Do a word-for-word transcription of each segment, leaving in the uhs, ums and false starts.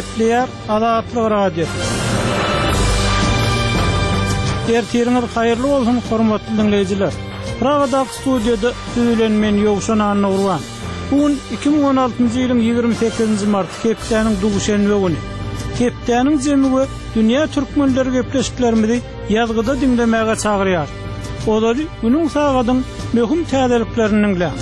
Gepleyer Azatlyk Radio. Ertiriniz hayırlı olsun hormatly dinleyijiler. Pragada studiýada söylenmen ýogşan Nurwan. Bugün iki bin on altyncy ýylyň ýygrimi sekizinji mart Kepdäniň duguşenwe güni. Kepdäniň jemigi dünýä türkmenleri gepleşiklerimizi ýazgyda dinlemäge çagyrýar. Olary günüň sagadyň möhüm täzeliklerini bilen.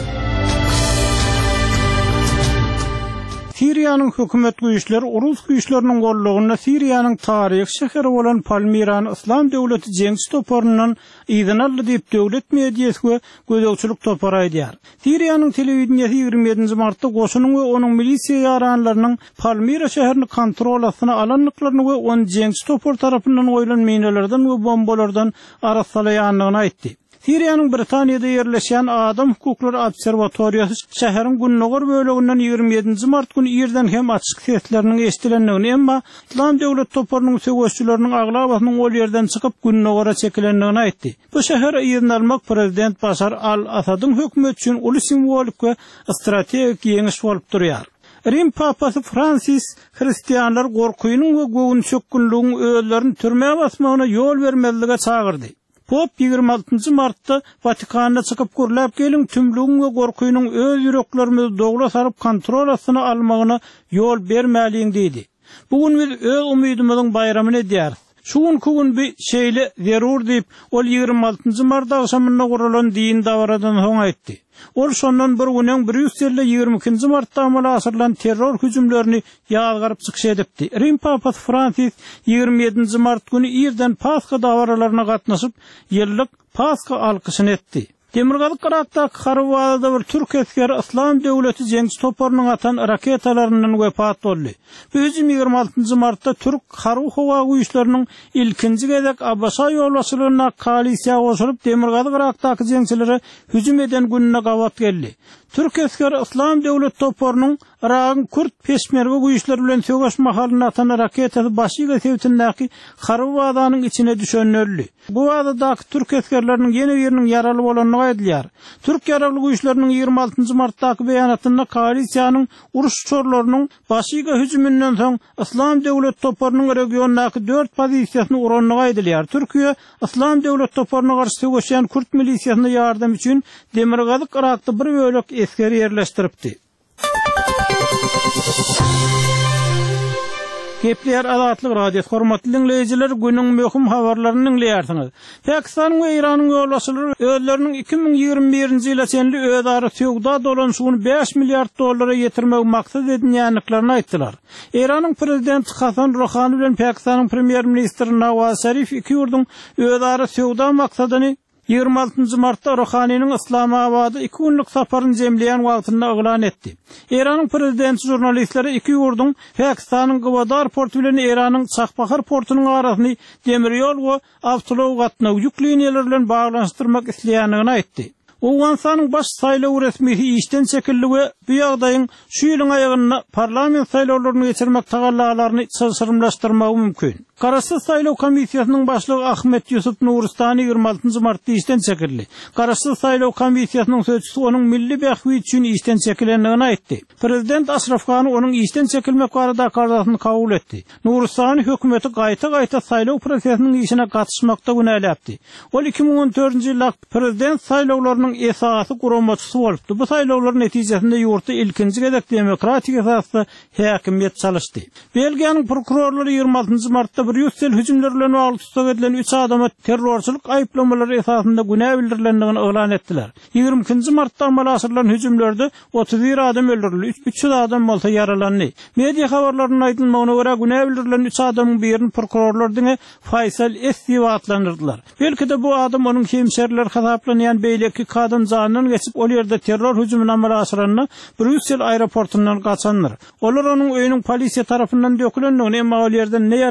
Siriýanyň hökümet güýçleri Urus güýçleriniň gollugyna Siriýanyň taryh şäheri bolan Palmirany Islam döwleti jeňsi toparyndan ýygyny aldy diýip döwlet mediýasy gözegçilik topary edýär. Siriýanyň telewizionyasy ýygrimi ýedinji martda goşunyň we onuň milisiýa ýaranlarynyň Palmira şäherini kontrol astyna alanlyklaryny we onu jeňsi topar tarapyndan goýulan minalardan we bombalardan arasalaýanlygyny aýtdy. Siriýanyň Britaniýada ýerleşýän Adam Hukuklary Obserwatoriýasy şäheriň günnäger böleginden ýygrimi ýedinji mart güni ýerden hem açyk sesleriniň eşdilendigini, emma İslam döwlet toparynyň söwüşçüleriniň aglabatynyň ol ýerden çykyp günnägere çekilendigini aýtdy. Bu şäher ýerden almak prezident Başar al-Asadyň hökümeti üçin uly simbolik we strategik ýeňiş bolup durýar. Rim papasy Francis hristiýanlar gorkuýynyň we göwün çökkünlüğüň öýlerini türmäge basmagyna ýol bermezlige çagyrdy. Pop ýygrimi altyncy martda Vatikana çykyp gürläp gelin tümlüğün we gorkuýynyň öz ýüreklerimizi dogla saryp kontrol astyna almagyna ýol bermäliň diýdi. Bugün biz öz umydymyzyň bayramyny edýär. Şuň gün bir şeýle zerur diýip ol ýygrimi altyncy mart agşamyna guralan din dawradan soň aýtdy. Ol şondan bir günden Brüsselde ýygrimi ikinji martda amala asyrylan terror hüjümlerini ýazgaryp çykyş edipdi. Rim papasy Francis ýygrimi ýedinji mart güni ýerden Paska dawralaryna gatnaşyp ýyllyk Paska alkyşyny etdi. Demirgazyk Irakda Karwada bir Türk askeri İslam döwleti jeňsi toparynyň atan raketalaryndan wepat boldy. Bu ýygrimi altyncy martda Türk Harby howa güýçleriniň ilkinji gezek Abbasa ýolbaşçylygyna koalisiýa goşulyp Demirgazyk Irakdaky jeňçilere hüjüm eden gününe gawat geldi. Türk askeri İslam döwlet toparynyň Iragyň Kürt peşmerge güýçleri bilen söwüş mahalyny atan raketaty başyga sewtindäki Karwadaň içine düşen öldi. Bu wagtda Türk askerleriniň ýene ýeriniň ýaraly bolanyny aýdylýar. Türk ýaraly güýçleriniň ýygrimi altyncy martdaky beýanatynda koalisiýanyň uruş çorlarynyň başyga hüjümünden soň İslam döwlet toparynyň regiondaky dört pozisiýasyny uranyny aýdylýar. Türkiýe İslam döwlet toparyna garşy söwüşýän Kürt milisiýasyna ýardam üçin Demirgazyk Irakda bir bölek askeri ýerleşdiripdi. Gepleyer Azatlyk Radio hormatly dinleyijiler, günüň möhüm habarlaryny dinleýärsiňiz. Pakistan we Iranyň ýolbaşçylary özleriniň iki bin ýygrimi birinji ýyla çenli özara söwda dolanşygyny beş milliard dollara ýetirmek maksat edilýänliklaryny aýtdylar. Iranyň prezidenti Hasan Rouhani bilen Pakistanyň premier ministri Nawaz Sharif iki ýurduň özara söwda maksadyny ýygrimi altyncy martda Rouhanyň Islamabada iki günlük saparyny jemleýän wagtynda eglan etdi. Iranyň prezidenti jurnalistlere iki ýurduň Pakistanyň Gwadar portu bilen Iranyň Çakbahar portunyň arasyny demir ýol we awtolow gatnaw ýük liniýalary bilen baglanşdyrmak isleýändigini aýtdy. Owgansanyň baş saýlaw resmisi işden çekildi we bu ýagdaýyň şu ýylyň aýagyna parlament saýlawlaryny geçirmek tagallalaryny çysyrmlaşdyrmagy mümkin. Garaşsyz saýlaw komissiýasynyň başlygy Ahmet Yusuf Nuristani ýygrimi altyncy martda işden çekildi. Garaşsyz saýlaw komissiýasynyň sözçüsi onuň milli bähwi üçin işden çekilendigini aýtdy. Prezident Ashraf Ghani onuň işden çekilmek barada kararlaryny kabul etdi. Nuristani hökümeti gaýta-gaýta saýlaw prosesiniň işine gatnaşmakda günäläpdi. Ol iki bin on dördünji ýyla prezident saýlawlarynyň esasy guramçysy bolupdy. Bu saýlawlar netijesinde ýurtda ilkinji gezek demokratik esasda häkimiýet çalyşdy. Belgiýanyň prokurorlary ýygrimi altyncy martda Brüssel hüjümleri bilen bagly tutsak edilen üç adama terrorçylyk aýplamalary esasında günä bildirilendigini eglan etdiler. ýygrimi ikinji martda amala asyrylan hüjümlerde otuz bir adam öldürildi, üç yüz adam bolsa yaralandy. Media habarlarynyň aýdylmagyna görä günä bildirilen üç adamyň birini prokurorlar diňe Faysal Esdiw atlandyrdylar. Belki bu adam onuň hemşeriler hasaplanýan beýleki kadın janyny geçip ol ýerde terror hüjümüne amala asyranyny Brüssel aeroportundan gaçanlar. Olar onuň öýüniň polisiýa tarapyndan dökülendigini, emma ol ýerden ne ýaragyň ne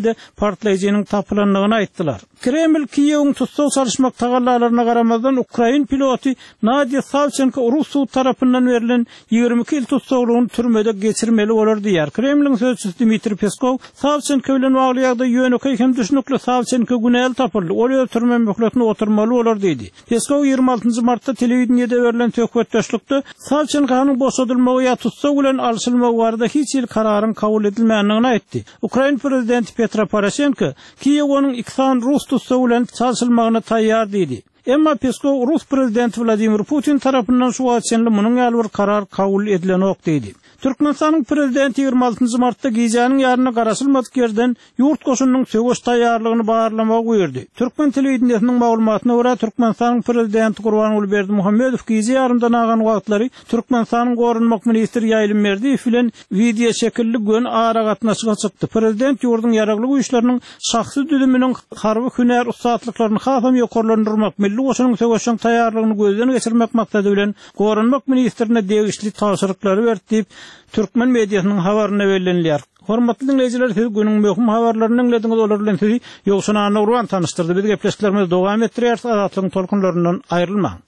ýerde partlaýjynyň tapylanlygyny aýtdylar. Kreml Kiýewiň tutsaw çalışmak tagallalaryna garamazdan Ukrain piloti Nadia Savchenko Rus suw tarapyndan berilen ýigirme iki ýyl tutsawlygyny türmede geçirmeli bolar diýär. Kremliň sözçüsü Dmitri Peskov Savchenko bilen bagly ýagda ýönekli hem düşnükli Savchenko günäl tapyldy. Ol türme möhletine oturmaly bolar diýdi. Peskov ýygrima altynjy martda telewizionyada berilen töhfetdaşlykda Savchenko'nun boşadylmagy ýa tutsaw bilen alşylmagy barada hiç ýyl kararyň kabul edilmänligini aýtdy. Ukrain prezidenti Petro Poroshenko Kiýewiň iksan Rus tutsaw bilen çalşylmagyna taýýar diýdi. Emma Peskov Rus prezidenti Vladimir Putin tarapyndan şu wagtçynly munyň ýaly bir karar kabul edilen ok diýdi. Türkmenistanyň prezidenti ýygrima altynjy martda Gizeýanyň ýaryna garaşylmadyk ýerden ýurt goşunynyň söwüş taýýarlygyny bagarlamagy buyurdy. Türkmen telewizionynyň maglumatyna görä Türkmenistanyň prezidenti Gurbanuly Berdimuhammedow Gizeýa ýaryndan agan wagtlary Türkmenistanyň gorunmak ministri Ýaýlym Merdiýew bilen video şekilli gün ara gatnaşyga çykdy. Prezident ýurdun ýaragly güýçleriniň şahsy düdüminiň harby hünär ustaatlyklaryny hafam ýokarlandyrmak, milli goşunyň söwüşiň taýýarlygyny gözden geçirmek maksady bilen gorunmak ministrine degişli tapşyryklary berdi. Türkmen mediýasynyň habaryna berilýär. Hormatly dinleýijiler, siz günüň möhüm habarlaryny dinlediňiz, olar bilen sizi ýogşuna Nurwan tanıştyrdy. Biz gepleşiklerimiz dowam etdirýär, azatlygyň tolkunlaryndan aýrylmaň.